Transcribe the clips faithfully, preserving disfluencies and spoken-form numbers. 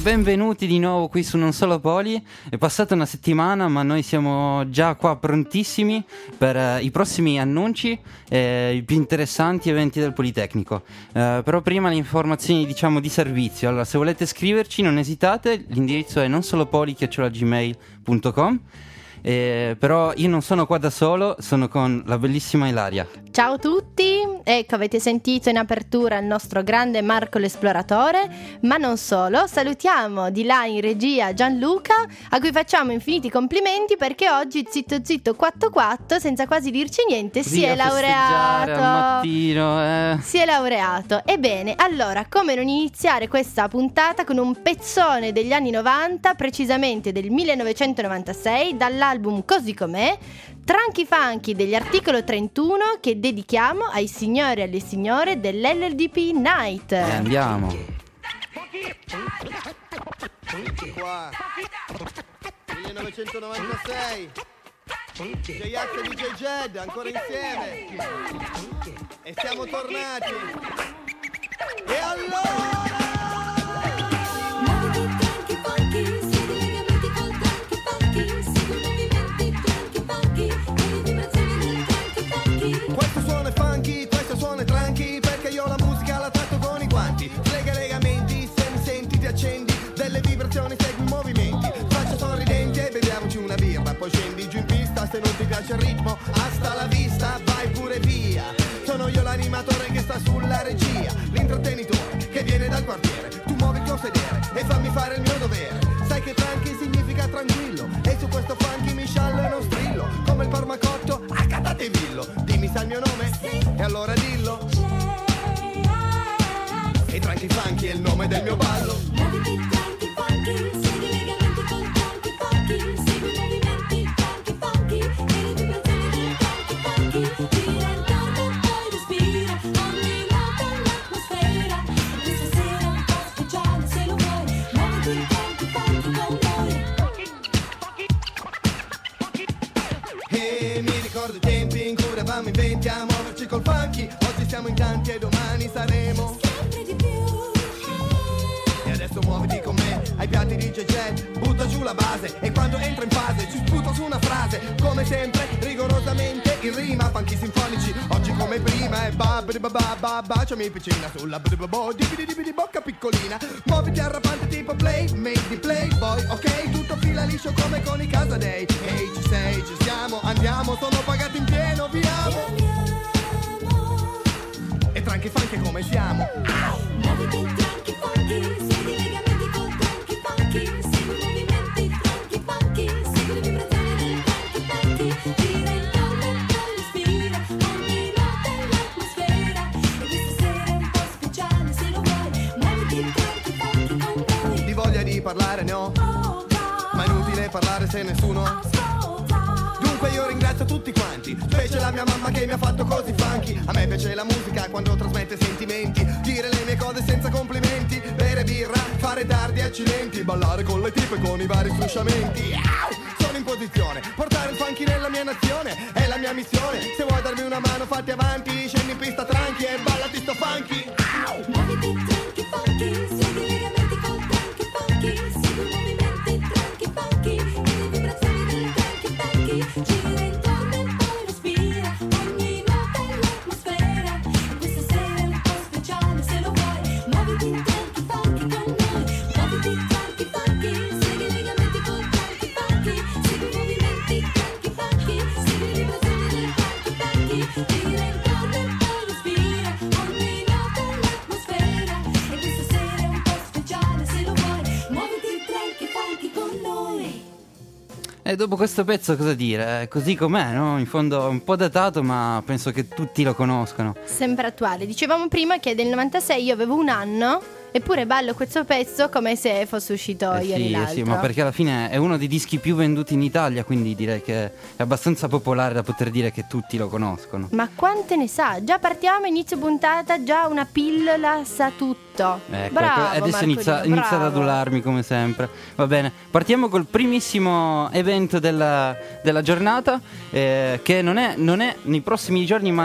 benvenuti di nuovo qui su Non Solo Poli. È passata una settimana, ma noi siamo già qua prontissimi per uh, i prossimi annunci e i più interessanti eventi del Politecnico. Uh, però prima le informazioni, diciamo, di servizio. Allora, se volete scriverci non esitate, l'indirizzo è nonsolopoli chiocciola gmail punto com. Eh, però io non sono qua da solo, sono con la bellissima Ilaria. Ciao a tutti, ecco, avete sentito in apertura il nostro grande Marco l'Esploratore, ma non solo, salutiamo di là in regia Gianluca, a cui facciamo infiniti complimenti perché oggi zitto zitto quattro quattro, senza quasi dirci niente, Così si è laureato. Al mattino, eh. Si è laureato. Ebbene, allora, come non iniziare questa puntata con un pezzone degli anni novanta, precisamente del millenovecentonovantasei, dall'album Così Com'è, Tranchi Funky degli Articolo trentuno, che dedichiamo ai signori e alle signore dell'L L D P Night. E andiamo. Qua millenovecentonovantasei, J-Ax e D J Jed ancora insieme e siamo tornati. E allora questo suono è funky, questo suono è tranqui, perché io la musica la tratto con i guanti. Slega i legamenti, se mi senti ti accendi, delle vibrazioni segui i movimenti. Faccia sorridenti e beviamoci una birra, poi scendi giù in pista, se non ti piace il ritmo, hasta la vista, vai pure via. Sono io l'animatore che sta sulla regia, l'intrattenitore che viene dal quartiere. Tu muovi il tuo sedere e fammi fare il mio dovere. Sai che tranqui significa tranquillo, e su questo funky mi sciallo e non strillo, come il parmacotto a Catatevillo. Dimmi sai il mio nome? Sì. E allora dillo. E Tranqui Funky è il nome del mio ballo. Muoviti Tranqui Funky, segui i legamenti con Tranqui Funky, segui i movimenti Tranqui Funky, e le vibrazioni del Tranqui Funky. Gira intorno e poi respira, ogni nota l'atmosfera. Questa sera un po' speciale se lo vuoi, muoviti Tranqui Funky con noi. E mi ricordo i tempi in cui eravamo in venti a muoverci col funky. Oggi siamo in tanti e domani saremo sempre di più. E adesso muoviti con me ai piatti di J J, butta giù la base e quando entro in fase ci sputo su una frase. Come sempre, rigorosamente in rima, funky sinfonici. Oggi come prima è ba ba ba ba baciami piccina sulla ba ba ba di di di bocca piccolina. Muoviti arrapante tipo play, made di playboy, ok? Tutto fila liscio come con i Casadei. Ehi, ci sei, ci siamo, andiamo, sono pagati in pieno, viamo. E Tranqui Funky come siamo? Muoviti Tranqui Funky, segui i legamenti con Tranqui Funky, segui i movimenti Tranqui Funky, segui le vibrazioni del Tranqui Funky. Gira intorno e poi respira, ogni nota è l'atmosfera. E questa sera è un po' speciale se lo vuoi, muoviti Tranqui Funky con noi. Di voglia di parlare ne ho, ma è inutile parlare se nessuno. Dunque io ringrazio tutti quanti, specie la mia mamma che mi ha fatto così funky. A me piace la musica quando trasmette sentimenti, dire le mie cose senza complimenti, bere birra, fare tardi accidenti, ballare con le tipe con i vari strusciamenti. Sono in posizione, portare il funky nella mia nazione è la mia missione. Se vuoi darmi una mano fatti avanti, scendi in pista tranqui e ballati sto funky. Muoviti Tranqui Funky, segui i legamenti con Tranqui Funky, segui i movimenti Tranqui Funky, e le vibrazioni del Tranqui Funky. Gira intorno e poi respira, ogni nota è l'atmosfera. E questa sera è un po' speciale se lo vuoi, muoviti Tranqui Funky con noi. Muoviti Tranqui Funky, segui i legamenti con Tranqui Funky, segui i movimenti Tranqui Funky, segui le vibrazioni del Tranqui Funky. Gira intorno e poi respira, ogni nota è l'atmosfera. E questa sera è un po' speciale se lo vuoi, muoviti Tranqui Funky con noi. E dopo questo pezzo cosa dire? Così com'è, no? In fondo è un po' datato, ma penso che tutti lo conoscono. Sempre attuale. Dicevamo prima che del novantasei io avevo un anno, eppure ballo questo pezzo come se fosse uscito Eh ieri sì, eh l'altro. sì, ma perché alla fine è uno dei dischi più venduti in Italia, quindi direi che è abbastanza popolare da poter dire che tutti lo conoscono. Ma quante ne sa? Già partiamo, inizio puntata, già una pillola sa tutto. Ecco, Bravo, ecco, adesso inizia, Marcolino, inizia ad bravo. adularmi come sempre. Va bene, partiamo col primissimo evento della, della giornata, eh, che non è, non è nei prossimi giorni, ma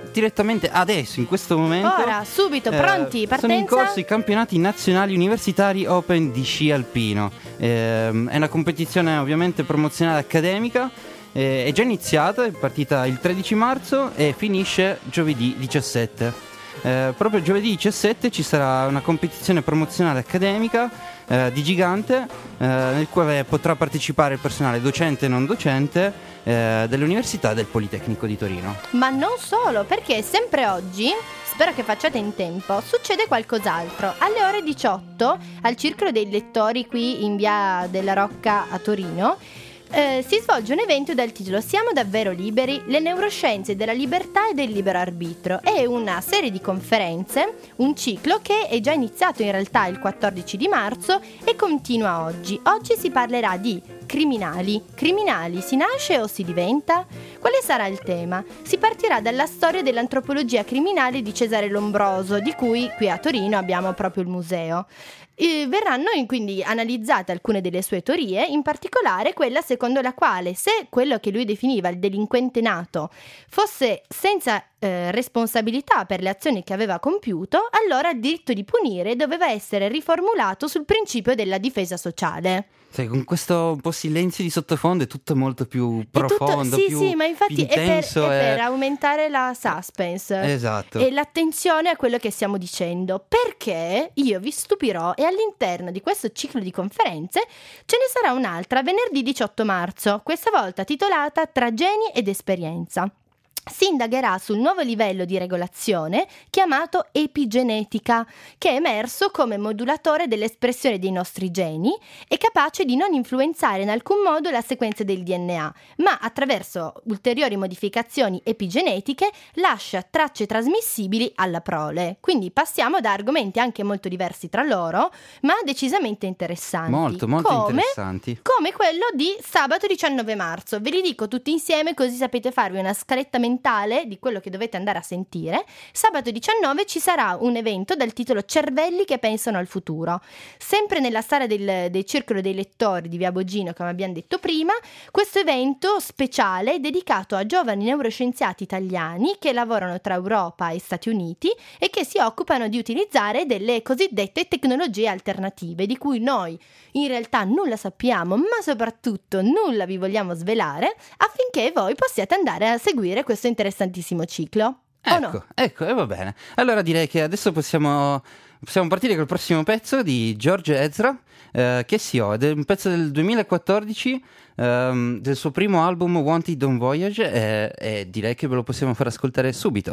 direttamente adesso, in questo momento. Ora, subito, pronti, eh, partenza? Sono in corso i campionati nazionali universitari Open di sci alpino. Ehm, è una competizione ovviamente promozionale accademica. Eh, è già iniziata, è partita il tredici marzo e finisce giovedì diciassette. Eh, proprio giovedì diciassette ci sarà una competizione promozionale accademica eh, di gigante, eh, nel quale potrà partecipare il personale docente e non docente eh, delle università e del Politecnico di Torino. Ma non solo, perché sempre oggi, spero che facciate in tempo, succede qualcos'altro. Alle ore diciotto, al Circolo dei Lettori qui in via della Rocca a Torino, Eh, si svolge un evento dal titolo Siamo davvero liberi? Le neuroscienze della libertà e del libero arbitro. È una serie di conferenze, un ciclo che è già iniziato in realtà il quattordici di marzo e continua oggi. Oggi si parlerà di criminali. Criminali si nasce o si diventa? Quale sarà il tema? Si partirà dalla storia dell'antropologia criminale di Cesare Lombroso, di cui qui a Torino abbiamo proprio il museo. Eh, verranno quindi analizzate alcune delle sue teorie, in particolare quella secondo la quale se quello che lui definiva il delinquente nato fosse senza eh, responsabilità per le azioni che aveva compiuto, allora il diritto di punire doveva essere riformulato sul principio della difesa sociale. Sai, con questo un po' silenzio di sottofondo è tutto molto più profondo, È tutto, sì, più sì, ma infatti più è, per, intenso. è e- per aumentare la suspense. Esatto. E l'attenzione a quello che stiamo dicendo, perché io vi stupirò e all'interno di questo ciclo di conferenze ce ne sarà un'altra venerdì diciotto marzo, questa volta titolata Tra geni ed esperienza. Si indagherà sul nuovo livello di regolazione chiamato epigenetica, che è emerso come modulatore dell'espressione dei nostri geni e capace di non influenzare in alcun modo la sequenza del D N A, ma attraverso ulteriori modificazioni epigenetiche lascia tracce trasmissibili alla prole. Quindi passiamo da argomenti anche molto diversi tra loro, ma decisamente interessanti. Molto, molto come, interessanti. come quello di sabato diciannove marzo. Ve li dico tutti insieme così sapete farvi una scaletta mentale di quello che dovete andare a sentire. Sabato diciannove ci sarà un evento dal titolo Cervelli che pensano al futuro. Sempre nella sala del, del Circolo dei Lettori di Via Bogino, come abbiamo detto prima, questo evento speciale è dedicato a giovani neuroscienziati italiani che lavorano tra Europa e Stati Uniti e che si occupano di utilizzare delle cosiddette tecnologie alternative, di cui noi in realtà nulla sappiamo, ma soprattutto nulla vi vogliamo svelare, affinché voi possiate andare a seguire questo interessantissimo ciclo. O Ecco, no? ecco, e va bene. Allora direi che adesso possiamo, possiamo partire col prossimo pezzo di George Ezra, eh, che si ho, ed è un pezzo del duemilaquattordici, ehm, del suo primo album Wanted on Voyage, e, e direi che ve lo possiamo far ascoltare subito.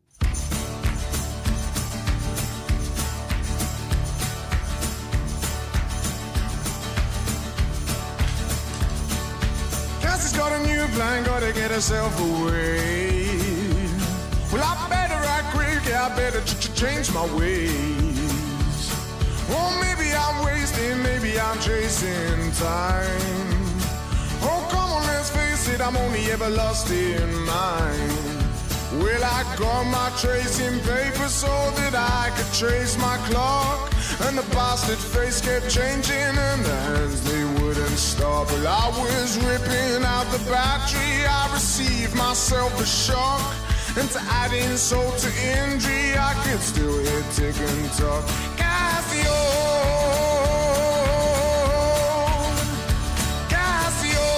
Cassie's got a new plan, gotta get herself away. Well, I better act quick, yeah, I better ch- ch- change my ways. Oh, maybe I'm wasting, maybe I'm chasing time. Oh, come on, let's face it, I'm only ever lost in mine. Well, I got my tracing paper so that I could trace my clock. And the bastard face kept changing and the hands, they wouldn't stop. Well, I was ripping out the battery, I received myself a shock. And to add insult to injury, I could still hear tick and talk. Casio, Casio,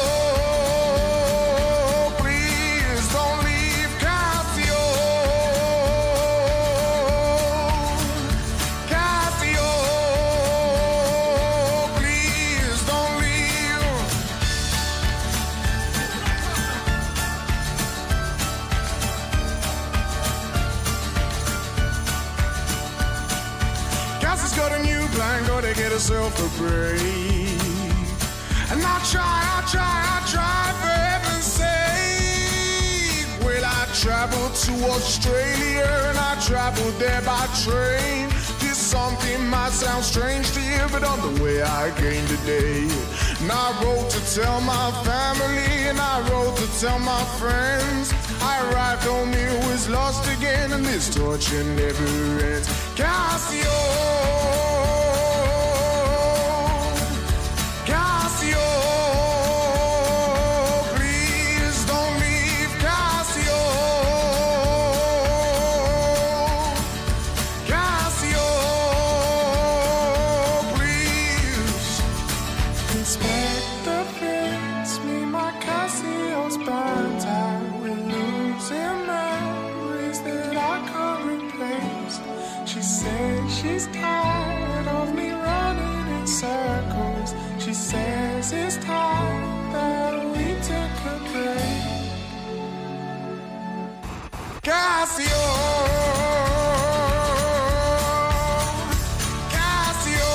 please don't leave. Casio, Casio, please don't leave. Cassie's got a new plan, gotta get herself a break. And I try, I try, I try, for heaven's sake. Well, I traveled to Australia and I traveled there by train. This something might sound strange to you, but on the way I came today. And I wrote to tell my family and I wrote to tell my friends. I arrived home, it was lost again, and this torture never ends. Cassio, Cassio, please don't leave. Cassio, she's tired of me running in circles. She says it's time that we took a break. Casio, Casio,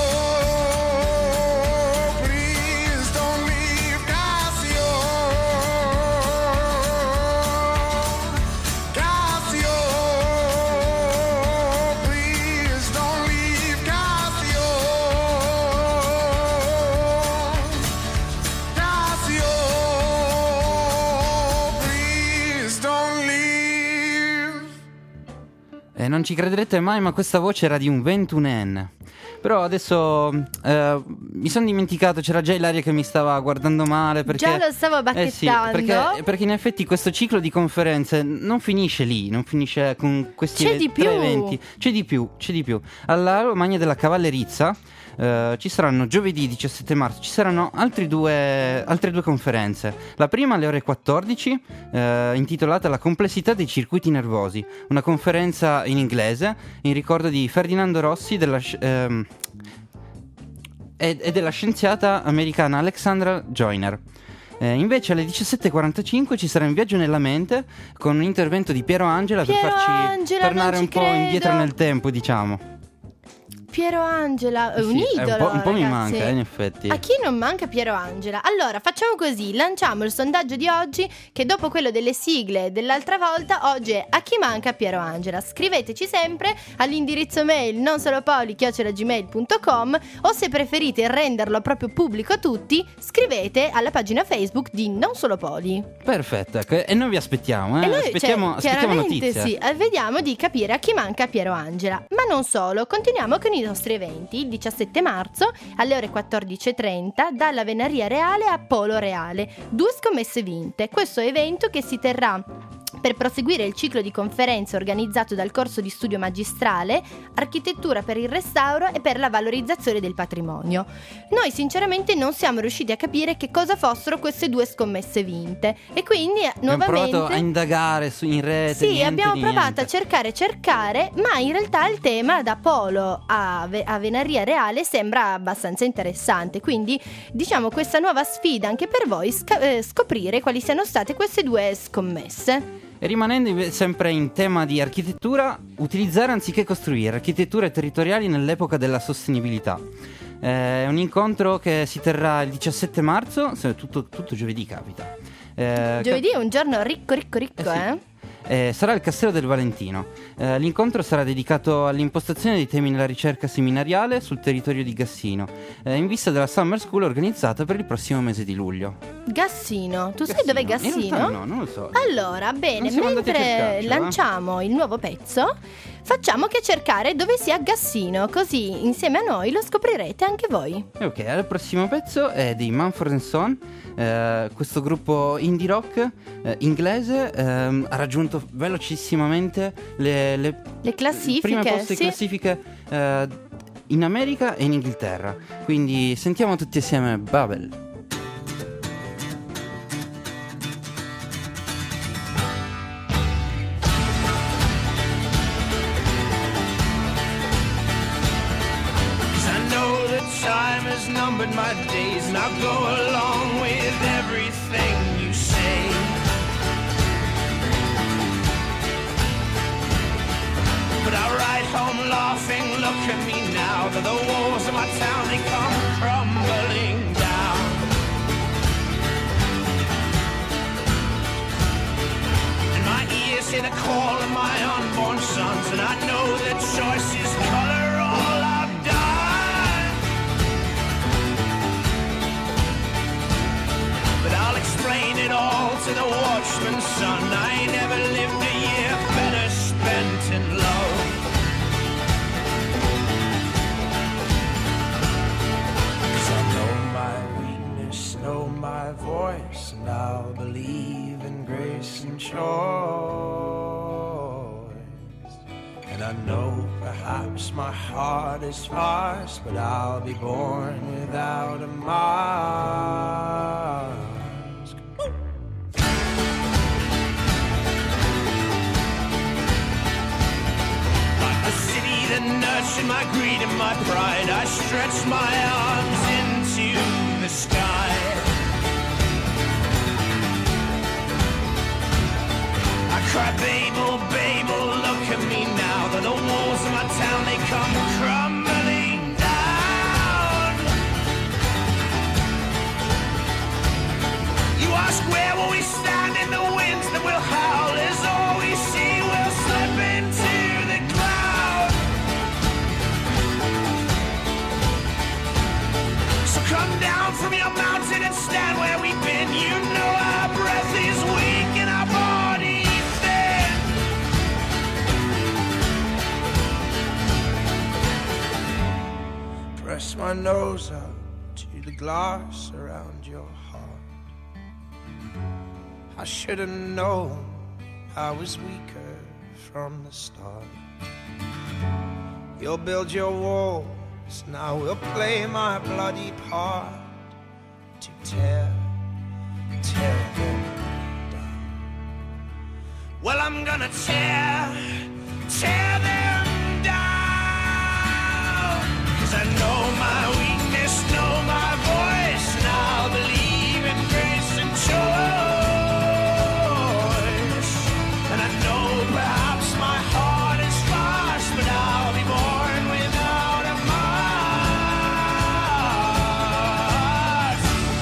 please don't leave. Casio, Casio, please don't leave. Casio, Casio, please don't leave. E non ci crederete mai, ma questa voce era di un ventunenne. Però adesso eh, mi sono dimenticato, c'era già Ilaria che mi stava guardando male perché... Già lo stavo Eh sì, bacchettando. perché, perché in effetti questo ciclo di conferenze non finisce lì, non finisce con questi C'è eve- di tre più. eventi. C'è di più, c'è di più. Alla Romagna della Cavallerizza eh, ci saranno giovedì diciassette marzo, ci saranno altri due, altre due conferenze. La prima alle ore quattordici, eh, intitolata La complessità dei circuiti nervosi, una conferenza in inglese in ricordo di Ferdinando Rossi della... sci- ehm, e e della scienziata americana Alexandra Joyner. Eh, invece alle diciassette e quarantacinque ci sarà In viaggio nella mente con un intervento di Piero Angela Piero per farci Angela, tornare non un ci po' credo. indietro nel tempo, diciamo. Piero Angela, è Eh un sì, eh, idolo, un po', un po' mi ragazzi. manca, eh, in effetti. A chi non manca Piero Angela? Allora, facciamo così, lanciamo il sondaggio di oggi, che dopo quello delle sigle dell'altra volta, oggi è a chi manca Piero Angela. Scriveteci sempre all'indirizzo mail non solo poli chiocciola gmail punto com, o se preferite renderlo proprio pubblico a tutti, scrivete alla pagina Facebook di Non Solo Poli. Perfetto, ecco, e noi vi aspettiamo, eh. E noi, aspettiamo, cioè, aspettiamo chiaramente notizie. sì, eh, vediamo di capire a chi manca Piero Angela. Ma non solo, continuiamo con i nostri eventi. Il diciassette marzo alle ore quattordici e trenta dalla Venaria Reale a Polo Reale, due scommesse vinte. Questo evento che si terrà per proseguire il ciclo di conferenze organizzato dal corso di studio magistrale Architettura per il restauro e per la valorizzazione del patrimonio. Noi sinceramente non siamo riusciti a capire che cosa fossero queste due scommesse vinte e quindi eh, Abbiamo nuovamente provato a indagare su, in rete. sì, niente abbiamo di provato niente. a cercare cercare, ma in realtà il tema da Polo a, Ve- a Venaria Reale sembra abbastanza interessante. Quindi, diciamo, questa nuova sfida anche per voi sca- eh, scoprire quali siano state queste due scommesse. E rimanendo inve- sempre in tema di architettura, utilizzare anziché costruire architetture territoriali nell'epoca della sostenibilità. Eh, È un incontro che si terrà il diciassette marzo, se- tutto, tutto giovedì capita. Eh, Giovedì è un giorno ricco, ricco, ricco, Eh sì. eh? Eh, sarà il Castello del Valentino. Eh, l'incontro sarà dedicato all'impostazione dei temi nella ricerca seminariale sul territorio di Gassino, eh, in vista della Summer School organizzata per il prossimo mese di luglio. Gassino, tu sai dov'è In realtà Gassino? no, non lo so. Allora, bene, Non siamo andati a mentre cercarcelo, eh. lanciamo il nuovo pezzo, facciamo che cercare dove sia Gassino, così insieme a noi lo scoprirete anche voi. E ok, il prossimo pezzo è di Mumford and Son, eh, questo gruppo indie rock eh, inglese ehm, ha raggiunto velocissimamente le, le Le classifiche, prime poste di sì. classifiche eh, in America e in Inghilterra. Quindi sentiamo tutti assieme Babel. Cause I know that time has numbered my days, and I'll go along with everything you say. But I ride home laughing, look at me now, that the walls of my town, they come crumbling down. And my ears hear the call of my unborn sons, and I know that choice is color all I've done. But I'll explain it all to the watchman's son. I ain't never lived a year better spent in love. Cause I know my weakness, know my voice, and I'll believe in grace and choice. And I know perhaps my heart is sparse, but I'll be born without a mask. Like a city that nurtures in my greed and my pride, I stretch my arms into the sky. I cry, Babel, Babel, look at me now, that the walls of my town, they come crumbling down. You ask, where will we stand in the winds that will howl, as all we see will slip into the cloud. So come down from your mountain and stand where we've been. You know our breath is weak and our body thin. Press my nose up to the glass around your heart. I should have known I was weaker from the start. You'll build your walls, now we'll play my bloody part to tear, tear them down. Well, I'm gonna tear, tear them down. 'Cause I know my weakness, know my voice, and I'll believe in grace and choice. And I know perhaps my heart is fast, but I'll be born without a mask.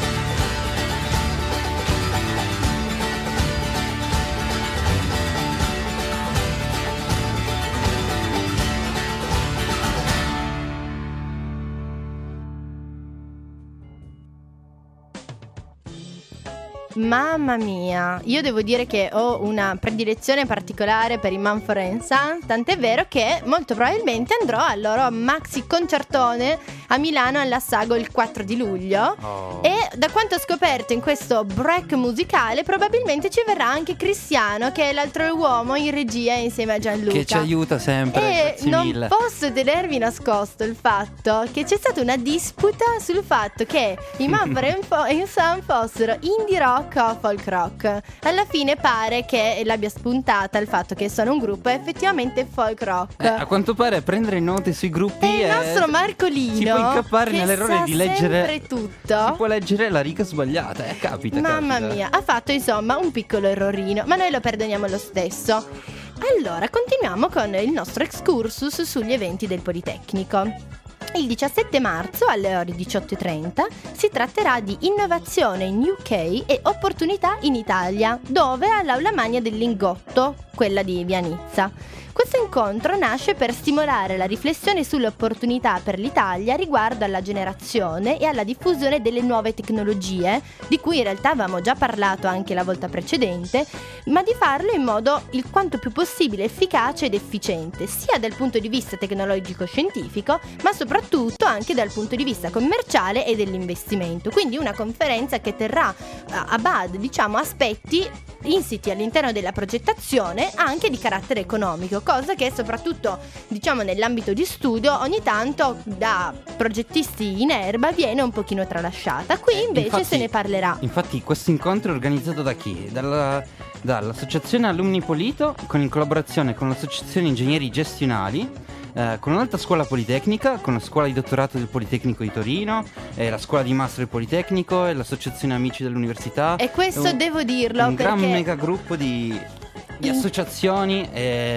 Mamma mia, io devo dire che ho una predilezione particolare per i Mumford and Sons, tant'è vero che molto probabilmente andrò al loro maxi concertone a Milano alla Sago il quattro di luglio. Oh. E da quanto ho scoperto in questo break musicale probabilmente ci verrà anche Cristiano, che è l'altro uomo in regia insieme a Gianluca, Che ci aiuta sempre. e Grazie non mille. posso tenervi nascosto il fatto che c'è stata una disputa sul fatto che i Mumford and Sons fossero indie rock o folk rock. Alla fine pare che l'abbia spuntata il fatto che sono un gruppo effettivamente folk rock. Eh, a quanto pare prendere note sui gruppi E il è- nostro Marcolino, si può incappare che nell'errore sa di leggere sempre tutto. Si può leggere la riga sbagliata, eh, capita. Mamma capita. mia, ha fatto insomma un piccolo errorino, ma noi lo perdoniamo lo stesso. Allora, continuiamo con il nostro excursus sugli eventi del Politecnico. Il diciassette marzo alle ore diciotto e trenta si tratterà di innovazione in U K e opportunità in Italia, dove all'Aula Magna del Lingotto, quella di Via Nizza. Questo incontro nasce per stimolare la riflessione sulle opportunità per l'Italia riguardo alla generazione e alla diffusione delle nuove tecnologie, di cui in realtà avevamo già parlato anche la volta precedente, ma di farlo in modo il quanto più possibile efficace ed efficiente, sia dal punto di vista tecnologico-scientifico, ma soprattutto anche dal punto di vista commerciale e dell'investimento. Quindi una conferenza che terrà a a bad, diciamo, aspetti insiti all'interno della progettazione anche di carattere economico, cosa che soprattutto, diciamo, nell'ambito di studio ogni tanto da progettisti in erba viene un pochino tralasciata. Qui invece Infatti- se ne parlerà. Infatti questo incontro è organizzato da chi? Dalla, dall'Associazione Alumni Polito, con in collaborazione con l'Associazione Ingegneri Gestionali, eh, con un'altra scuola politecnica, con la scuola di dottorato del Politecnico di Torino, e la scuola di master del Politecnico e l'Associazione Amici dell'Università. E questo È un- devo dirlo un gran perché mega gruppo di, di In- associazioni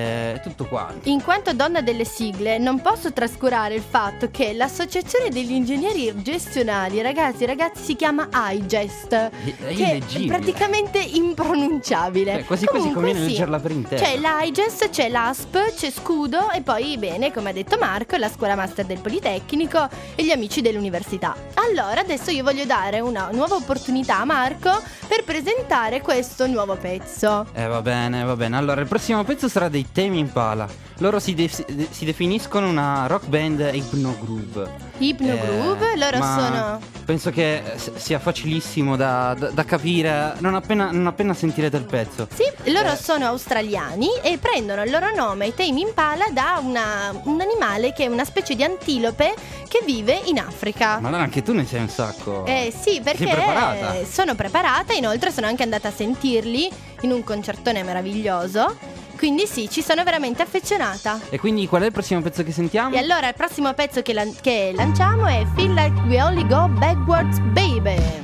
e tutto quanto. in quanto donna delle sigle non posso trascurare il fatto che l'associazione degli ingegneri gestionali, ragazzi ragazzi si chiama iGest, È che è illeggibile. praticamente impronunciabile. Cioè, quasi quasi Comunque conviene sì. leggerla per intero. C'è l'iGest, c'è l'A S P, c'è Scudo e poi, bene, come ha detto Marco, la scuola master del Politecnico e gli amici dell'università. Allora, adesso io voglio dare una nuova opportunità a Marco per presentare questo nuovo pezzo. Eh va bene, va bene. Allora, il prossimo pezzo sarà dei Tame Impala. Loro si, de- si definiscono una rock band hypno groove. Hypno Eh, Groove, loro ma sono... penso che s- sia facilissimo da, da- da capire non appena, non appena sentirete il pezzo. Sì, loro Eh. sono australiani e prendono il loro nome, i Tame Impala, da una- un animale che è una specie di antilope che vive in Africa. Ma allora anche tu ne sai un sacco. Eh sì, perché Sei preparata? sono preparata, inoltre sono anche andata a sentirli in un concertone meraviglioso. Quindi sì, ci sono veramente affezionata. E quindi qual è il prossimo pezzo che sentiamo? E allora il prossimo pezzo che, lan- che lanciamo è Feel Like We Only Go Backwards Baby.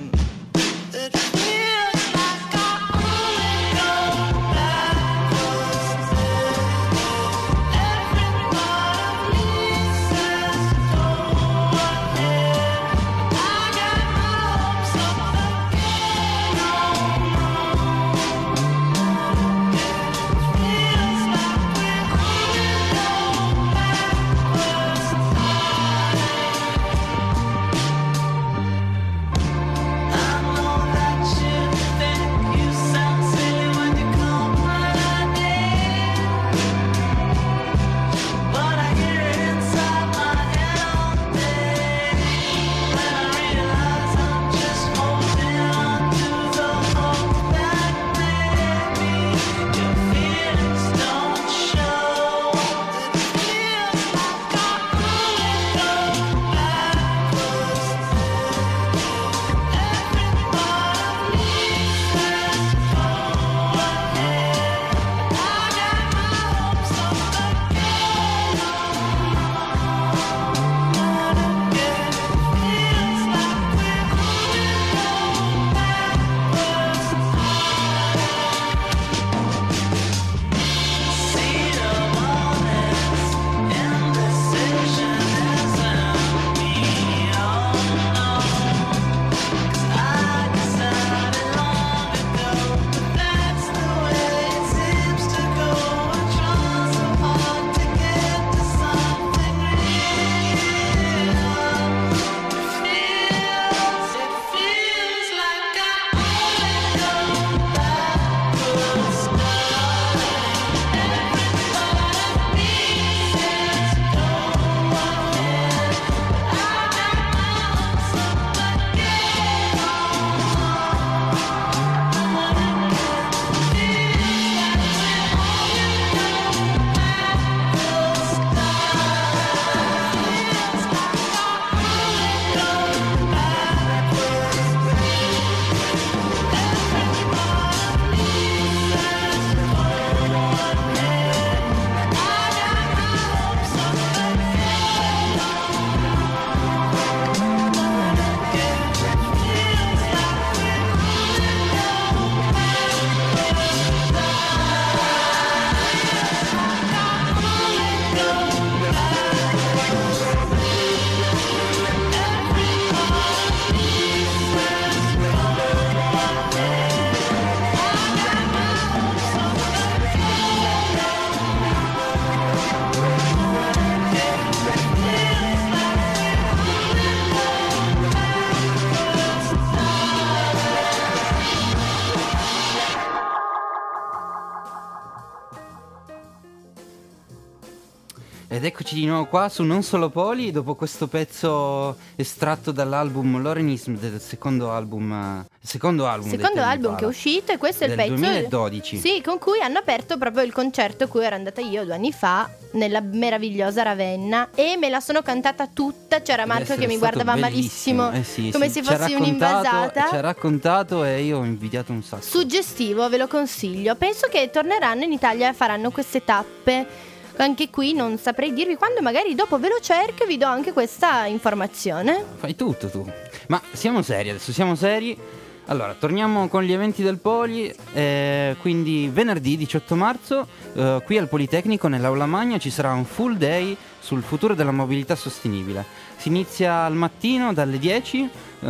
Ed eccoci di nuovo qua su Non Solo Poli, dopo questo pezzo estratto dall'album Lorenism, del secondo album, eh, il secondo album, dei Secondo Tame album Impala, che è uscito, e questo è il del pezzo duemiladodici. Sì, con cui hanno aperto proprio il concerto a cui ero andata io due anni fa nella meravigliosa Ravenna, e me la sono cantata tutta. C'era Deve Marco essere che mi stato guardava bellissimo. malissimo, Eh sì, come sì. se Ci ha fossi raccontato- un'invasata. Ci ha raccontato e io ho invidiato un sacco. Suggestivo, ve lo consiglio. Penso che torneranno in Italia e faranno queste tappe. Anche qui non saprei dirvi quando, magari dopo ve lo cerco e vi do anche questa informazione. Fai tutto tu. Ma siamo seri adesso, siamo seri. Allora, torniamo con gli eventi del Poli. eh, Quindi venerdì diciotto marzo eh, qui al Politecnico, nell'Aula Magna, ci sarà un full day sul futuro della mobilità sostenibile. Si inizia al mattino dalle dieci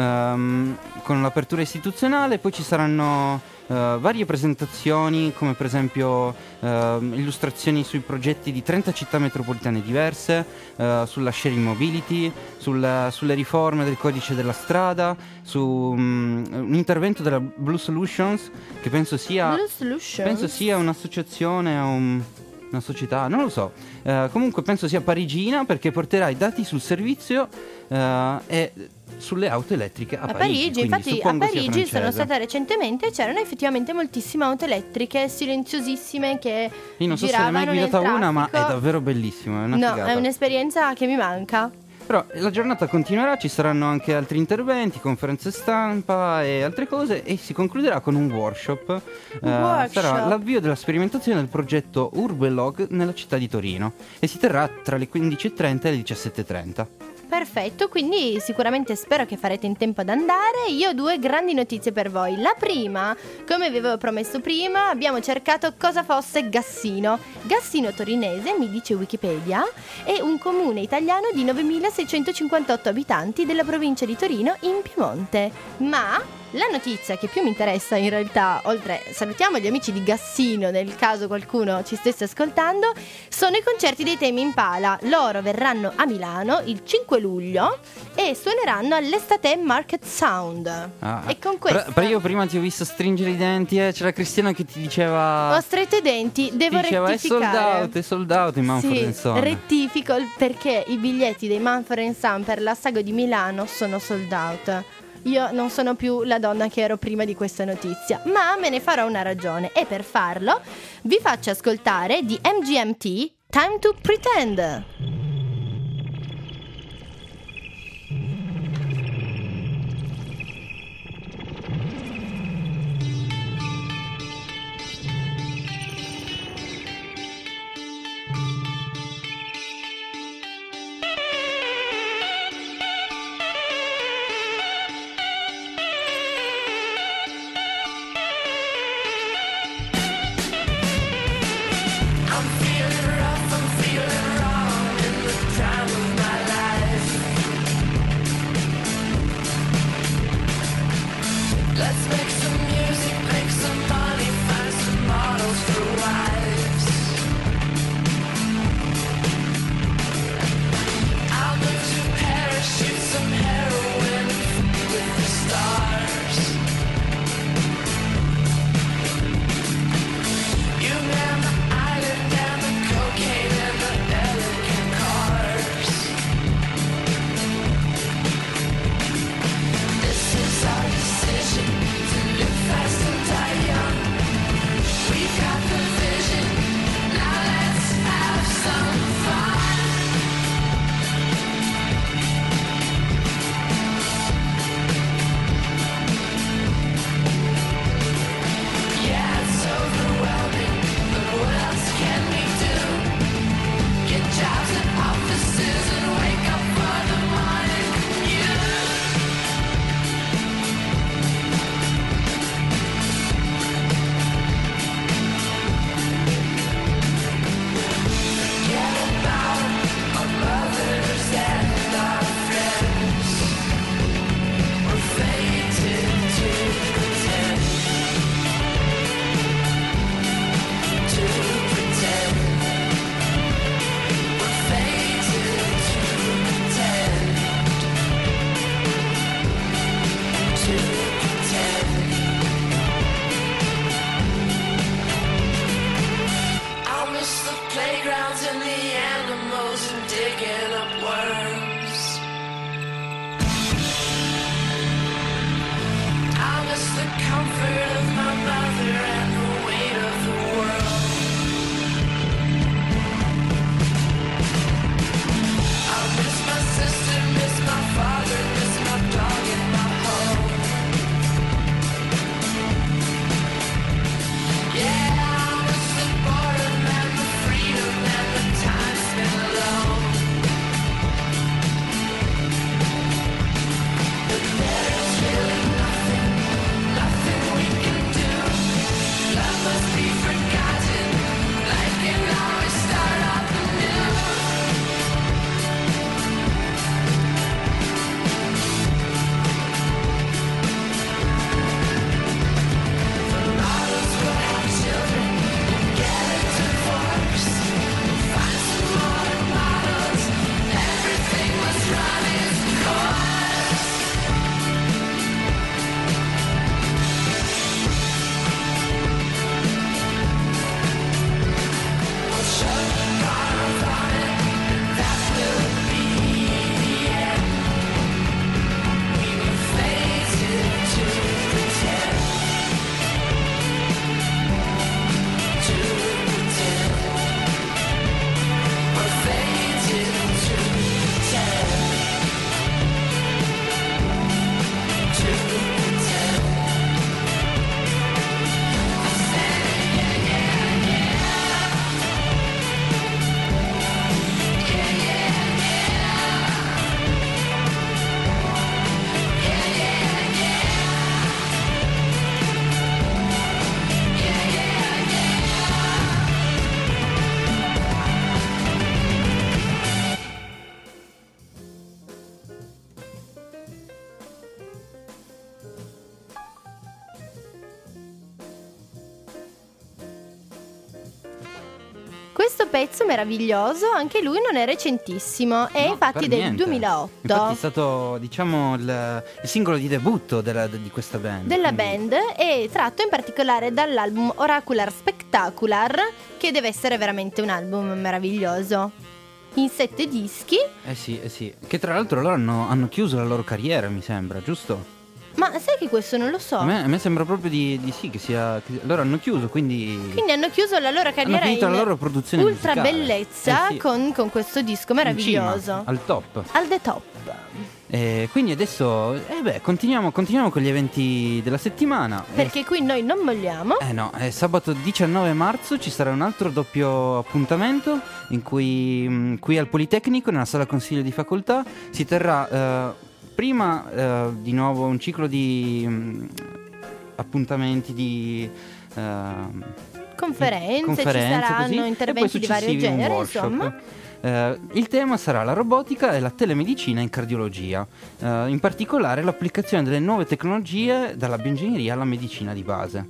ehm, con l'apertura istituzionale. Poi ci saranno Uh, varie presentazioni, come per esempio uh, illustrazioni sui progetti di trenta città metropolitane diverse, uh, sulla sharing mobility, sul, sulle riforme del codice della strada, su um, un intervento della Blue Solutions, che penso sia, Blue Solutions? penso sia un'associazione o un, una società, non lo so. Uh, comunque penso sia parigina, perché porterà i dati sul servizio uh, e sulle auto elettriche a, A Parigi. Parigi, quindi infatti a suppongo sia Parigi sono francese. state recentemente e c'erano effettivamente moltissime auto elettriche silenziosissime che Io non so se ne hai giravano mai nel guidata una, ma è traffico. davvero bellissimo. È una No, figata. è un'esperienza che mi manca. Però la giornata continuerà, ci saranno anche altri interventi, conferenze stampa e altre cose, e si concluderà con un workshop. Eh, workshop. sarà l'avvio della sperimentazione del progetto Urbelog nella città di Torino e si terrà tra le quindici e trenta e le diciassette e trenta. Perfetto, quindi sicuramente spero che farete in tempo ad andare. Io ho due grandi notizie per voi. La prima, come vi avevo promesso prima, abbiamo cercato cosa fosse Gassino. Gassino torinese, mi dice Wikipedia, è un comune italiano di novemilaseicentocinquantotto abitanti della provincia di Torino in Piemonte. Ma la notizia che più mi interessa in realtà, oltre salutiamo gli amici di Gassino nel caso qualcuno ci stesse ascoltando, sono i concerti dei Tame Impala. Loro verranno a Milano il cinque luglio e suoneranno all'Estate Market Sound. Ah, e con questo però, però io prima ti ho visto stringere i denti, eh. C'era Cristiana che ti diceva... ho stretto i denti, devo ti diceva, rettificare. è sold out, è sold out in Mumford Sì, and Son. rettifico perché i biglietti dei Mumford and Son per la saga di Milano sono sold out. Io non sono più la donna che ero prima di questa notizia, ma me ne farò una ragione e per farlo vi faccio ascoltare di M G M T Time to Pretend. Nothing we questo pezzo meraviglioso, anche lui non è recentissimo, è No, infatti per del niente. duemilaotto. Infatti è stato, diciamo, il, il singolo di debutto della- di questa band. Della quindi- band, e tratto in particolare dall'album Oracular Spectacular, che deve essere veramente un album meraviglioso. In sette dischi. Eh sì, eh sì. Che tra l'altro loro hanno, hanno chiuso la loro carriera, mi sembra, giusto? Ma sai che questo non lo so? A me, a me sembra proprio di, di sì, che sia. Che loro hanno chiuso, quindi. Quindi hanno chiuso la loro carriera finito in la loro produzione ultra musicale. bellezza Eh sì. con, con questo disco In meraviglioso. cima, al top. Al the top. E quindi adesso, eh beh, continuiamo, continuiamo con gli eventi della settimana. Perché qui noi non molliamo. Eh no, eh, sabato diciannove marzo ci sarà un altro doppio appuntamento in cui mh, qui al Politecnico, nella sala consiglio di facoltà, si terrà eh, prima eh, di nuovo un ciclo di mh, appuntamenti di eh, Conferenze, conferenze, ci saranno così, e poi interventi di vario successivi un genere, workshop. insomma. Eh, il tema sarà la robotica e la telemedicina in cardiologia, eh, in particolare l'applicazione delle nuove tecnologie dalla bioingegneria alla medicina di base.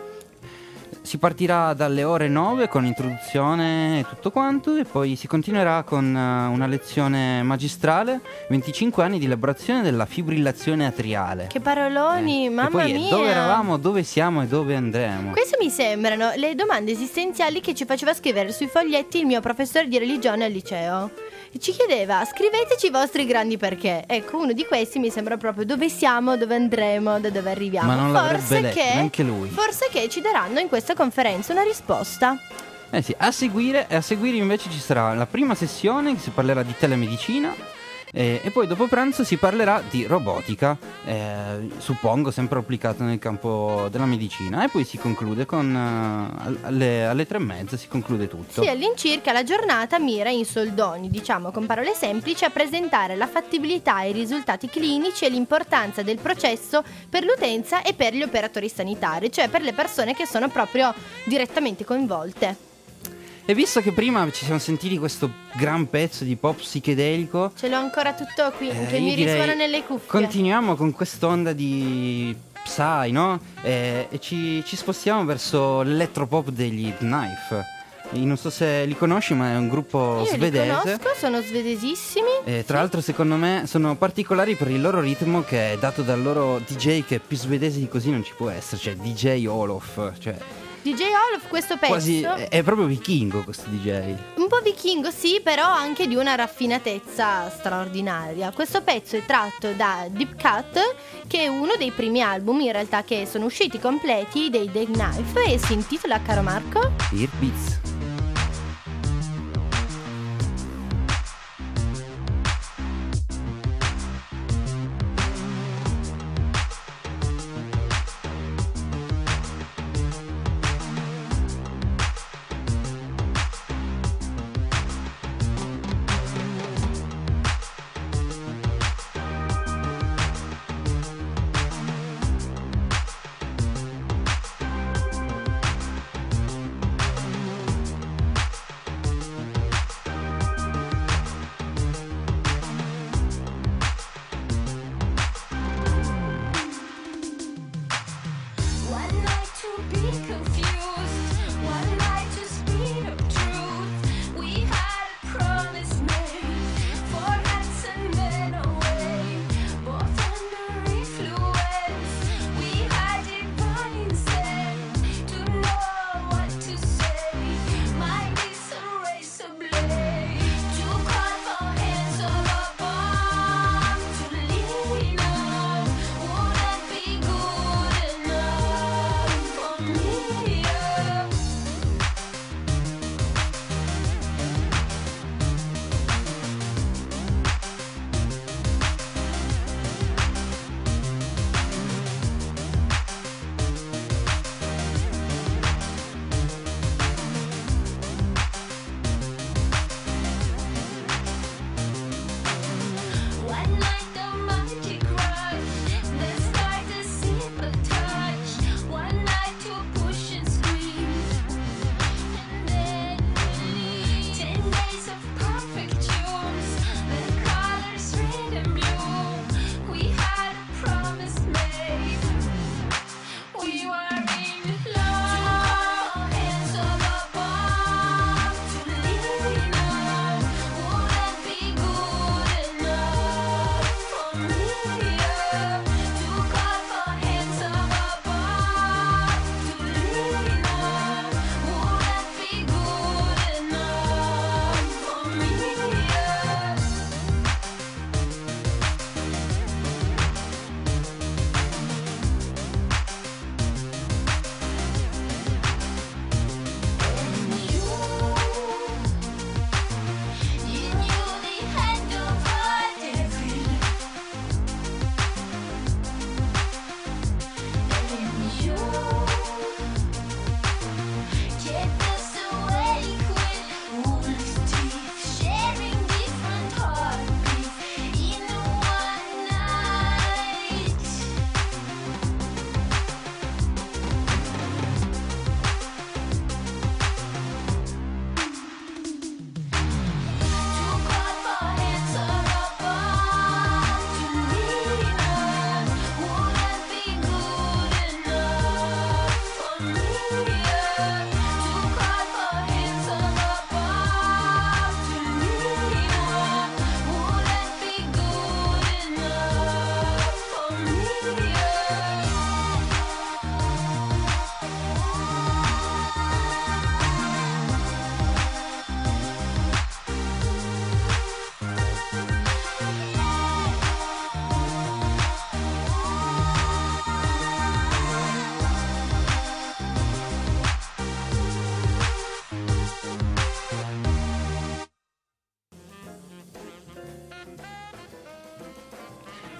Si partirà dalle ore nove con introduzione e tutto quanto, e poi si continuerà con eh, una lezione magistrale, venticinque anni di elaborazione della fibrillazione atriale. Che paroloni, Eh, mamma e poi è mia. dove eravamo, dove siamo e dove andremo. Queste mi sembrano le domande esistenziali che ci faceva scrivere sui foglietti il mio professore di religione al liceo. E ci chiedeva: scriveteci i vostri grandi perché. Ecco, uno di questi mi sembra proprio dove siamo, dove andremo, da dove arriviamo. Ma non l'avrebbe forse letto, che, neanche lui. Forse che ci daranno in questa conferenza una risposta. Eh sì, a seguire, a seguire invece ci sarà la prima sessione che si parlerà di telemedicina, eh, e poi dopo pranzo si parlerà di robotica, eh, suppongo sempre applicato nel campo della medicina, e poi si conclude con eh, al- alle, alle tre e mezza si conclude tutto. Sì, all'incirca la giornata mira in soldoni, diciamo con parole semplici, a presentare la fattibilità e i risultati clinici e l'importanza del processo per l'utenza e per gli operatori sanitari, cioè per le persone che sono proprio direttamente coinvolte. E visto che prima ci siamo sentiti questo gran pezzo di pop psichedelico, Ce l'ho ancora tutto qui, Eh, che io mi direi risuona nelle cuffie. continuiamo con quest'onda di Psy, no? Eh, e ci, ci spostiamo verso l'elettropop degli Knife. Io non so se li conosci, ma è un gruppo Io li svedese. conosco, sono svedesissimi. Eh, tra l'altro secondo me sono particolari per il loro ritmo, che è dato dal loro D J, che più svedese di così non ci può essere, cioè D J Olof, cioè D J Olof, questo pezzo quasi è, è proprio vichingo questo D J. un po' vichingo, sì, però anche di una raffinatezza straordinaria. Questo pezzo è tratto da Deep Cut, che è uno dei primi album in realtà che sono usciti completi dei The Knife, e si intitola, caro Marco, Ear Beats.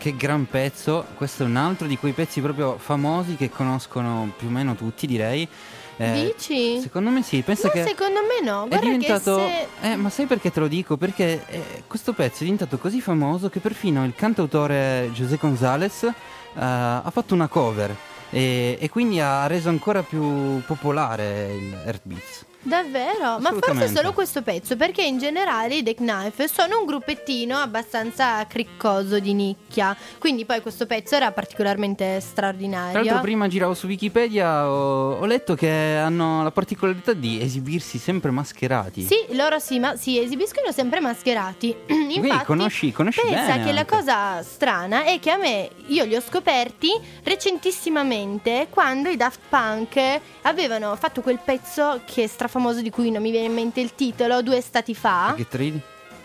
che gran pezzo. Questo è un altro di quei pezzi proprio famosi che conoscono più o meno tutti, direi. Eh, Dici? Secondo me sì, penso No, che secondo me no. è Guarda diventato che se... eh, ma sai perché te lo dico? Perché eh, questo pezzo è diventato così famoso che perfino il cantautore José González eh, ha fatto una cover e, e quindi ha reso ancora più popolare il Heartbeats. Davvero? Ma forse Assolutamente. solo questo pezzo, perché in generale i The Knife sono un gruppettino abbastanza criccoso di nicchia. Quindi poi questo pezzo era particolarmente straordinario. Tra l'altro prima giravo su Wikipedia, ho, ho letto che hanno la particolarità di esibirsi sempre mascherati. Sì, loro si, ma- si esibiscono sempre mascherati. Infatti, conosci- conosci pensa bene che la anche. cosa strana è che a me, io li ho scoperti recentissimamente, quando i Daft Punk avevano fatto quel pezzo che è strafamoso, di cui non mi viene in mente il titolo, due estati fa. Get ready?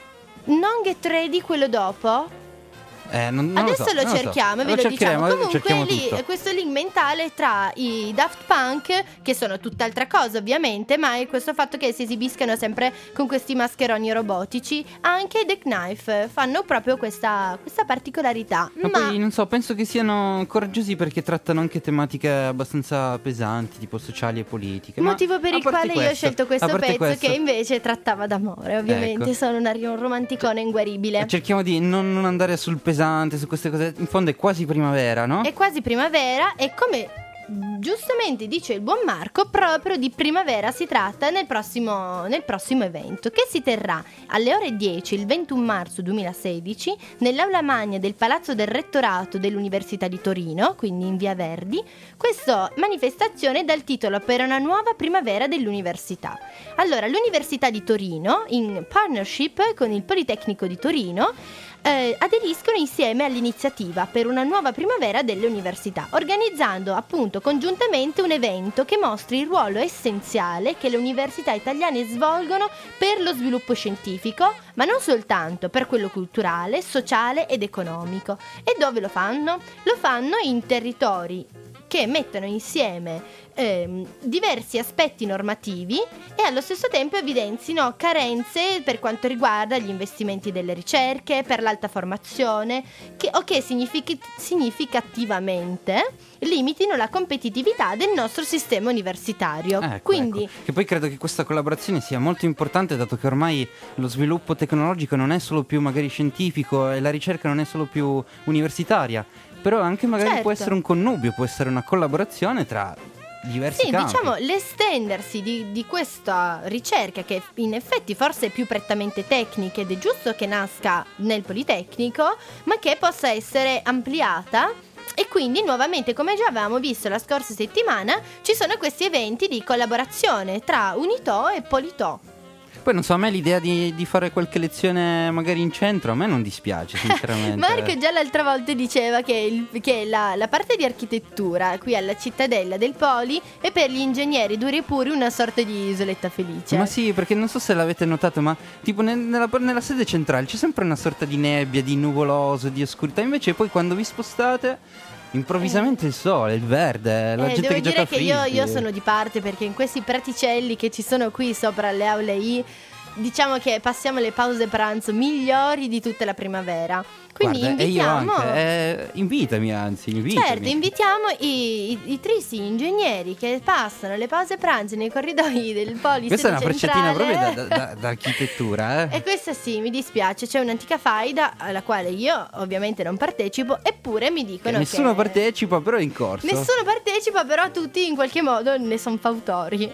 Non Get Ready, quello dopo. Eh, non, non Adesso lo, so, lo non so. cerchiamo e ve Lo lo cercheremo, diciamo. cerchiamo Comunque lì tutto. è questo link mentale tra i Daft Punk, che sono tutt'altra cosa ovviamente, ma è questo fatto che si esibiscano sempre con questi mascheroni robotici. Anche The Knife fanno proprio questa, questa particolarità. Ma, Ma, poi non so, penso che siano coraggiosi perché trattano anche tematiche abbastanza pesanti, tipo sociali e politiche. Ma motivo per a il parte quale io ho questo- scelto a questo parte pezzo, questo, che invece trattava d'amore, ovviamente. Ecco. Sono una, un romanticone inguaribile. cerchiamo di non, non andare sul pesante, su queste cose. In fondo è quasi primavera, no? È quasi primavera e, come giustamente dice il buon Marco, proprio di primavera si tratta nel prossimo, nel prossimo evento, che si terrà alle ore dieci il ventuno marzo duemilasedici nell'aula magna del Palazzo del Rettorato dell'Università di Torino, quindi in via Verdi. Questa manifestazione dà il titolo Per una nuova primavera dell'università. Allora, l'Università di Torino, in partnership con il Politecnico di Torino, Eh, aderiscono insieme all'iniziativa per una nuova primavera delle università, organizzando appunto congiuntamente un evento che mostri il ruolo essenziale che le università italiane svolgono per lo sviluppo scientifico, ma non soltanto, per quello culturale, sociale ed economico. E dove lo fanno? Lo fanno in territori che mettono insieme ehm, diversi aspetti normativi e allo stesso tempo evidenzino carenze per quanto riguarda gli investimenti delle ricerche, per l'alta formazione, che, o che signific- significativamente limitino la competitività del nostro sistema universitario. Ecco, Quindi ecco. Che poi credo che questa collaborazione sia molto importante, dato che ormai lo sviluppo tecnologico non è solo più magari scientifico e la ricerca non è solo più universitaria, però anche magari Certo. può essere un connubio, può essere una collaborazione tra diversi sì, campi. diciamo l'estendersi di, di questa ricerca, che in effetti forse è più prettamente tecnica ed è giusto che nasca nel Politecnico, ma che possa essere ampliata. E quindi nuovamente, come già avevamo visto la scorsa settimana, ci sono questi eventi di collaborazione tra Unitò e Politò. Poi non so, a me l'idea di, di fare qualche lezione magari in centro, a me non dispiace sinceramente. Marco già l'altra volta diceva che, il- che la, la parte di architettura qui alla Cittadella del Poli è per gli ingegneri duri e puri una sorta di isoletta felice. Ma sì, perché non so se l'avete notato, ma tipo nel- nella, nella sede centrale c'è sempre una sorta di nebbia, di nuvoloso, di oscurità. Invece poi quando vi spostate, improvvisamente il sole, il verde, la Eh, gente devo che dire gioca a che io, frisbee. io sono di parte, perché in questi praticelli che ci sono qui sopra le aule I, diciamo che passiamo le pause pranzo migliori di tutta la primavera. Quindi Guarda, invitiamo... e io anche, eh, invitami anzi, invitami. Certo, invitiamo i, i, i tristi ingegneri che passano le pause pranzo nei corridoi del Poli Questa è una sede frecciatina centrale. proprio da, da- da architettura, eh. E questa sì, mi dispiace, c'è un'antica faida alla quale io ovviamente non partecipo, eppure mi Che dicono nessuno che... partecipa, però è in corso. Nessuno partecipa, però tutti in qualche modo ne sono fautori.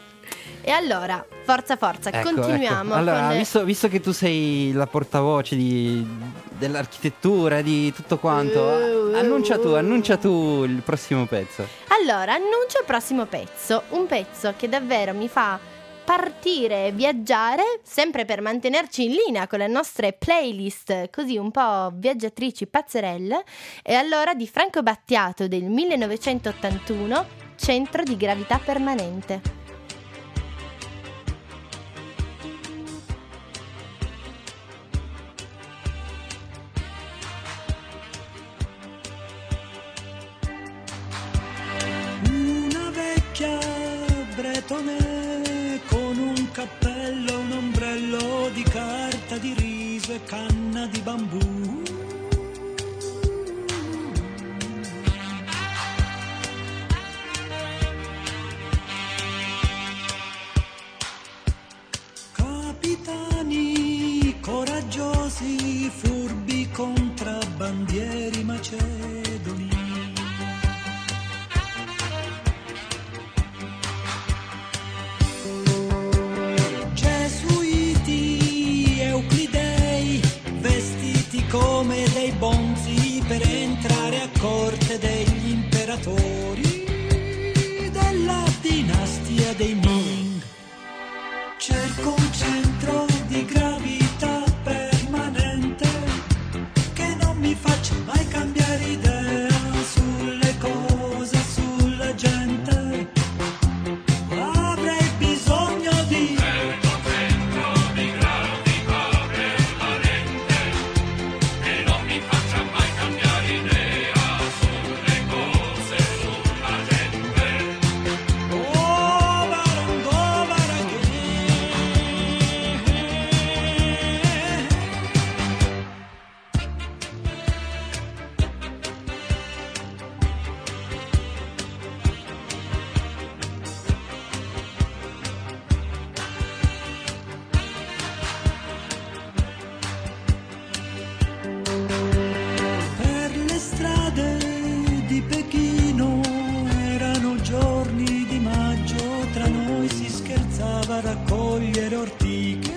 E allora, forza forza, Ecco, continuiamo ecco. Allora, con... visto, visto che tu sei la portavoce di, dell'architettura, di tutto quanto, Uh, annuncia tu, uh. annuncia tu il prossimo pezzo. Allora, annuncio il prossimo pezzo, un pezzo che davvero mi fa partire e viaggiare, sempre per mantenerci in linea con le nostre playlist così un po' viaggiatrici pazzerelle. E allora, di Franco Battiato del millenovecentottantuno, Centro di gravità permanente. Una vecchia bretone con un cappello, un ombrello di carta di riso e canna di bambù. grossi, furbi contrabbandieri macedoni. Gesuiti, euclidei, vestiti come dei bonzi per entrare a corte degli imperatori della dinastia dei Ming. Cerco un centro di gravità permanente che non mi faccia mai cambiare idea sulle cose, sulla gente. Avrei bisogno di oh, barango, baranghi. Per le strade di Pechino erano giorni di maggio, tra noi si scherzava a raccogliere ortiche.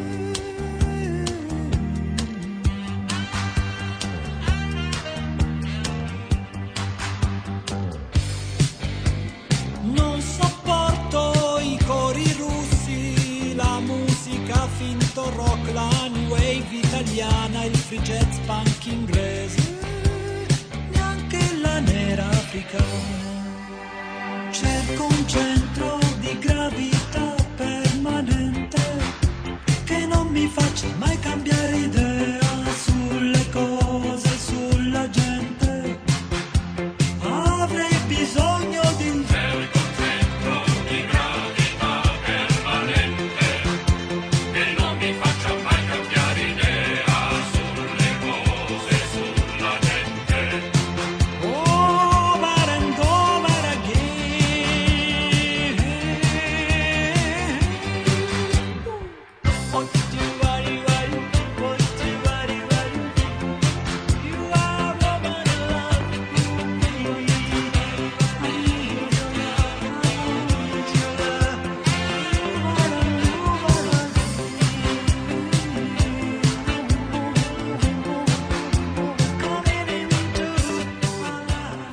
Non sopporto i cori russi, la musica finto rock, la new wave italiana, il free jazz punk inglese, neanche la nera africana. Cerco un centro di gravità permanente che non mi faccia mai cambiare idea sulle cose, sulla gente. Avrei bisogno di oh, barango, baranghi. What you worry, worry, what you worry, worry. You are woman in love with me. I need your love, I need your love. Coming into my life.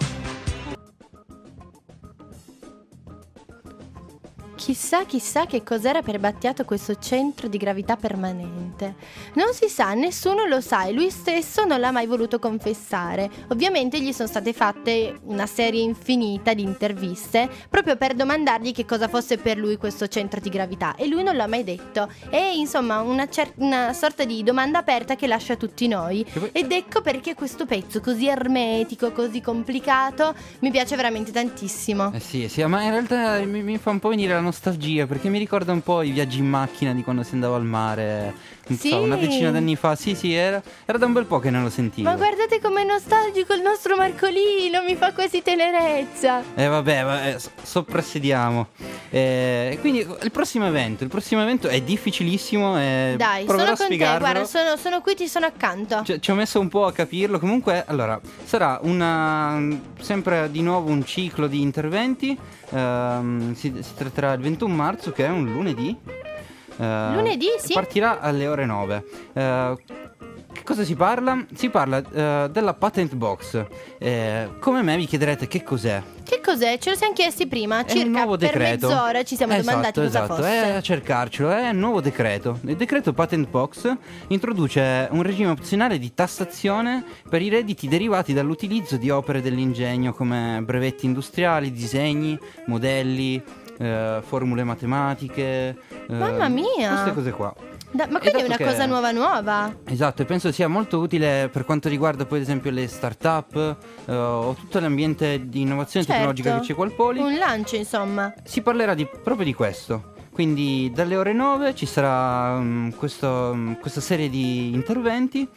Chissà, chissà che cos'era per Battiato questo centro di gravità permanente. Non si sa, nessuno lo sa e lui stesso non l'ha mai voluto confessare. Ovviamente gli sono state fatte una serie infinita di interviste proprio per domandargli che cosa fosse per lui questo centro di gravità e lui non l'ha mai detto. È insomma una, cer- una sorta di domanda aperta che lascia a tutti noi. poi- Ed ecco perché questo pezzo così ermetico, così complicato, mi piace veramente tantissimo. Eh sì, sì, ma in realtà mi, mi fa un po' venire la nostalgia perché mi ricorda un po' i viaggi in macchina di quando si andava al mare, non Sì. so, una decina d'anni fa. Sì, sì, era, era da un bel po' che non lo sentivo. Ma guardate com'è nostalgico il nostro Marcolino, mi fa quasi tenerezza. Eh vabbè, vabbè so- soprassediamo. Eh, E quindi il prossimo evento, il prossimo evento è difficilissimo e Dai, proverò sono a con te, spiegarvelo. guarda, sono, sono qui, ti sono accanto. Ci, ci ho messo un po' a capirlo. Comunque, allora, sarà una sempre di nuovo un ciclo di interventi. Ehm, si, si tratterà il ventuno marzo, che è un lunedì. Eh, Lunedì, sì. Partirà alle ore nove. Eh, che cosa si parla? Si parla eh, della Patent Box. Eh, come me vi chiederete che cos'è. Che cos'è? Ce lo siamo chiesti prima, È un circa nuovo per decreto. mezz'ora ci siamo Esatto, domandati cosa esatto, fosse. è a cercarcelo, è un nuovo decreto. Il decreto Patent Box introduce un regime opzionale di tassazione per i redditi derivati dall'utilizzo di opere dell'ingegno come brevetti industriali, disegni, modelli, eh, formule matematiche. eh, Mamma mia! Queste cose qua. Da- ma E quindi è dato una che- cosa nuova nuova? Esatto, e penso sia molto utile per quanto riguarda poi ad esempio le start-up eh, o tutto l'ambiente di innovazione Certo. tecnologica che c'è qua al Poli. Un lancio, insomma. Si parlerà di- proprio di questo. Quindi dalle ore nove ci sarà um, questo, um, questa serie di interventi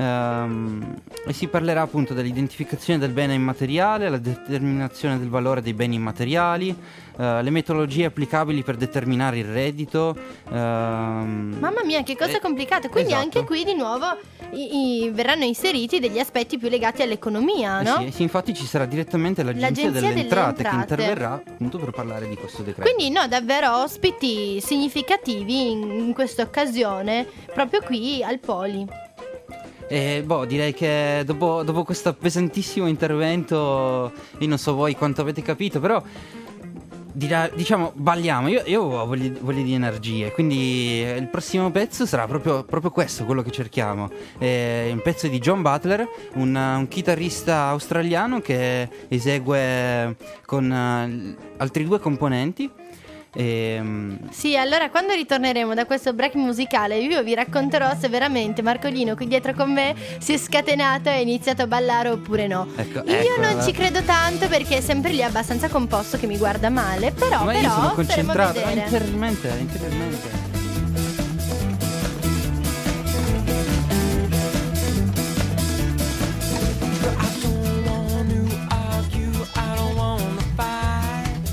ehm, e si parlerà appunto dell'identificazione del bene immateriale, la determinazione del valore dei beni immateriali, eh, le metodologie applicabili per determinare il reddito. ehm, Mamma mia, che cosa eh, complicata. Quindi esatto. anche qui di nuovo i- i- verranno inseriti degli aspetti più legati all'economia, Eh no? sì, sì, infatti ci sarà direttamente l'agenzia, L'Agenzia delle, delle entrate, che Entrate. interverrà appunto per parlare di questo decreto. Quindi no, davvero ospiti significativi in, in questa occasione, proprio qui al Poli. E boh, direi che dopo, dopo questo pesantissimo intervento, io non so voi quanto avete capito, però dirà- diciamo balliamo. Io, io ho voglia, voglia di energie, quindi eh, il prossimo pezzo sarà proprio, proprio questo, quello che cerchiamo. È un pezzo di John Butler, un, un chitarrista australiano che esegue con eh, altri due componenti. E, Sì, allora quando ritorneremo da questo break musicale io vi racconterò se veramente Marcolino qui dietro con me si è scatenato e ha iniziato a ballare oppure no. Ecco, Io ecco, non eh. ci credo tanto perché è sempre lì abbastanza composto che mi guarda male, però, ma io però sono staremo a concentrato vedere. interiormente, interiormente. I don't wanna argue, I don't wanna fight.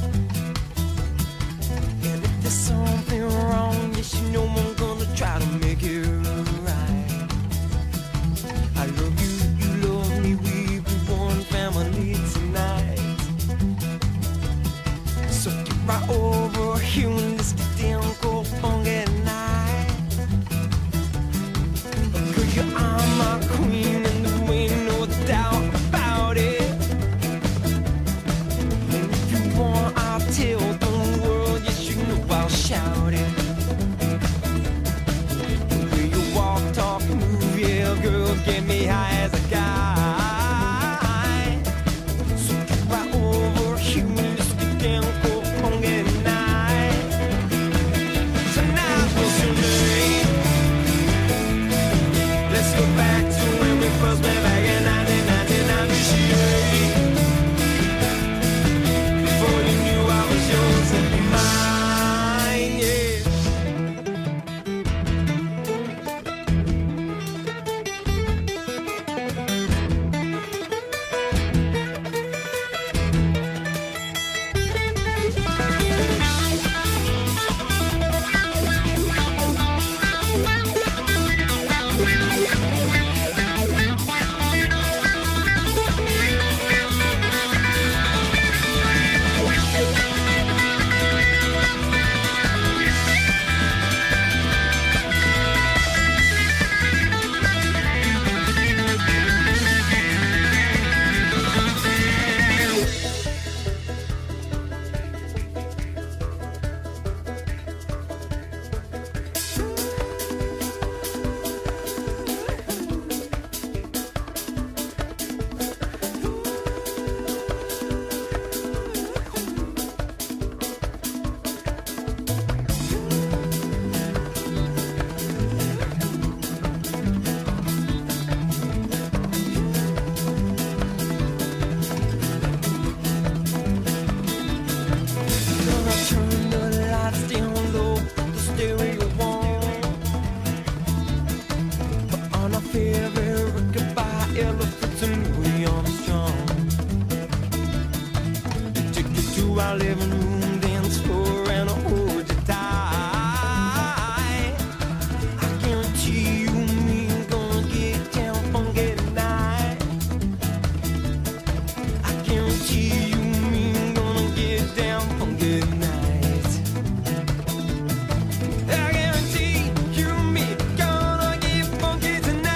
And if there's something wrong, yes, you know I'm gonna try to make it right. I love you, you love me, we be one family tonight. So get right over here and let's get down, go funky night. Girl, you are my queen and there ain't no doubt about it. And if you want, I'll tell the world, yes, you know I'll shout it. The way you walk, talk, move, yeah, girl, get me high as a guy. So get right over here and let's get down, go funky night. Tonight, what's your name? Let's go back to when we first met back in nineteen ninety-nine. Before you knew I was yours and mine, yeah. Gonna turn the lights down low, the stereo on. Put on our favorite record by Ella Fitz and Louis Armstrong. Take you to our living room, dance floor, and I'll hold you tight. I guarantee you, me, gonna get down funky tonight. I guarantee you, me, gonna get down funky tonight. I guarantee you, me, gonna get funky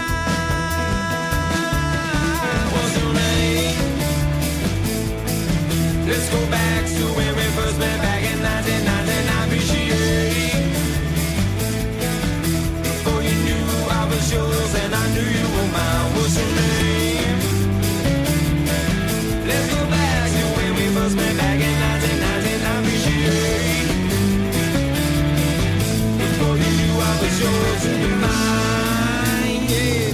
tonight. What's your name? Let's go back to when we first met back in nineteen ninety-nine. Appreciate before you knew I was yours and I knew you were mine. What's your name? Let's go back to when we first met back in nineteen ninety-nine. Appreciate before you knew I was yours and you're mine. Yeah.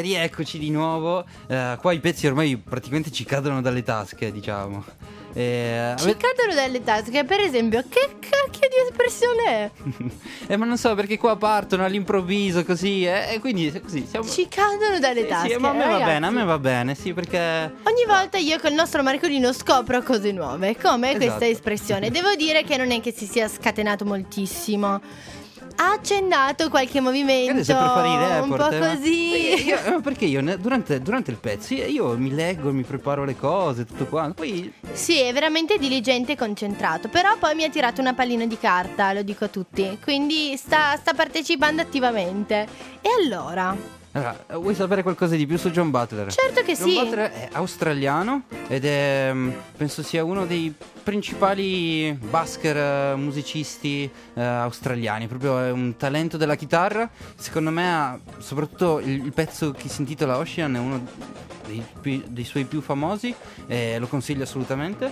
rieccoci di nuovo. Eh, qua i pezzi ormai praticamente ci cadono dalle tasche, diciamo. Eh, Ci cadono dalle tasche, per esempio, che cacchio di espressione è? eh, ma non so perché qua partono all'improvviso così, eh, e quindi così siamo. Ci cadono dalle Sì, tasche. sì, ma a me va ragazzi. bene, a me va bene, sì, perché. Ogni volta io col nostro Marcolino scopro cose nuove, come Esatto. questa espressione. Devo dire che non è che si sia scatenato moltissimo. Ha accennato qualche movimento Credo sia per fare i un report, po' eh, ma- così. Io- eh, ma perché io ne- durante, durante il pezzo io, io mi leggo, mi preparo le cose, tutto quanto. Poi Sì, è veramente diligente e concentrato. Però poi mi ha tirato una pallina di carta, lo dico a tutti. Quindi sta, sta partecipando attivamente. E allora? allora, vuoi sapere qualcosa di più su John Butler? Certo che John sì. Butler è australiano ed è mm, penso sia uno dei principali busker eh, musicisti eh, australiani. Proprio è un talento della chitarra. Secondo me ha- soprattutto il, il pezzo che si intitola Ocean è uno dei, pi- dei suoi più famosi e lo consiglio assolutamente.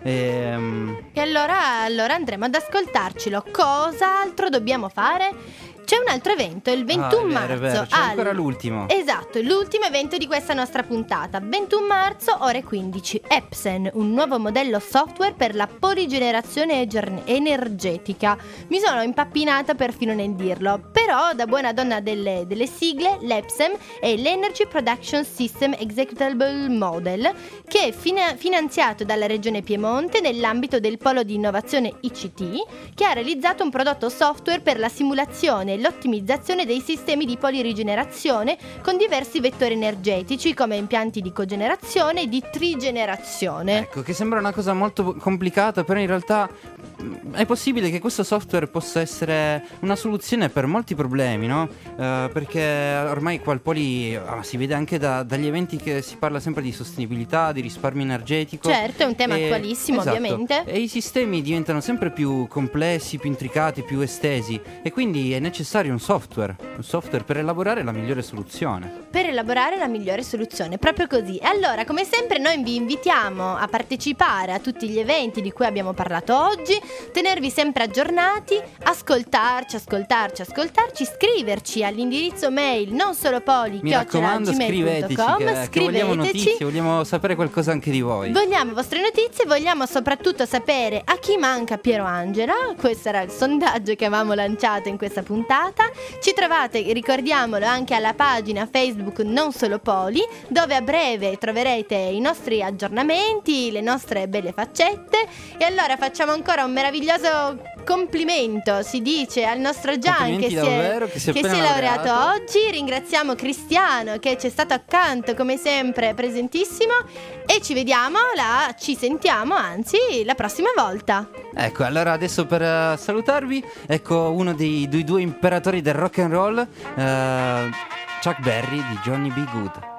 Ehm, E allora, allora andremo ad ascoltarcelo. Cos'altro dobbiamo fare? C'è un altro evento, il ventuno Ah, è vero, è marzo. vero, c'è al- ancora l'ultimo. Esatto, l'ultimo evento di questa nostra puntata. ventuno marzo, ore quindici. Epson, un nuovo modello software per la poligenerazione eger- energetica. Mi sono impappinata perfino nel dirlo. Però, da buona donna delle, delle sigle, l'Epson è l'Energy Production System Executable Model, che è fina- finanziato dalla regione Piemonte nell'ambito del polo di innovazione I C T, che ha realizzato un prodotto software per la simulazione e l'ottimizzazione dei sistemi di polirigenerazione con diversi vettori energetici come impianti di cogenerazione e di trigenerazione. Ecco, che sembra una cosa molto complicata, però in realtà mh, è possibile che questo software possa essere una soluzione per molti problemi, no? Eh, perché ormai qua al Poli ah, si vede anche da- dagli eventi che si parla sempre di sostenibilità, di risparmio energetico. Certo, è un tema attualissimo, esatto, ovviamente. E i sistemi diventano sempre più complessi, più intricati, più estesi e quindi è necessario un software, un software per elaborare la migliore soluzione. Per elaborare la migliore soluzione, proprio così. E allora, come sempre, noi vi invitiamo a partecipare a tutti gli eventi di cui abbiamo parlato oggi, tenervi sempre aggiornati, ascoltarci, ascoltarci, ascoltarci, scriverci all'indirizzo mail non solo poli Mi raccomando, scriveteci che, che vogliamo notizie, vogliamo sapere qualcosa anche di voi. Vogliamo vostre notizie, vogliamo soprattutto sapere a chi manca Piero Angela. Questo era il sondaggio che avevamo lanciato in questa puntata. Ci trovate, ricordiamolo, anche alla pagina Facebook Non Solo Poli, dove a breve troverete i nostri aggiornamenti, le nostre belle faccette. E allora facciamo ancora un meraviglioso complimento, si dice, al nostro Gian che Complimenti si, è, davvero, che si è che appena si è laureato laureato. oggi. Ringraziamo Cristiano che ci è stato accanto come sempre, presentissimo. E ci vediamo, là, ci sentiamo, anzi, la prossima volta. Ecco, allora adesso per eh, salutarvi, ecco uno dei, dei due imperatori del rock and roll, eh, Chuck Berry di Johnny B. Good.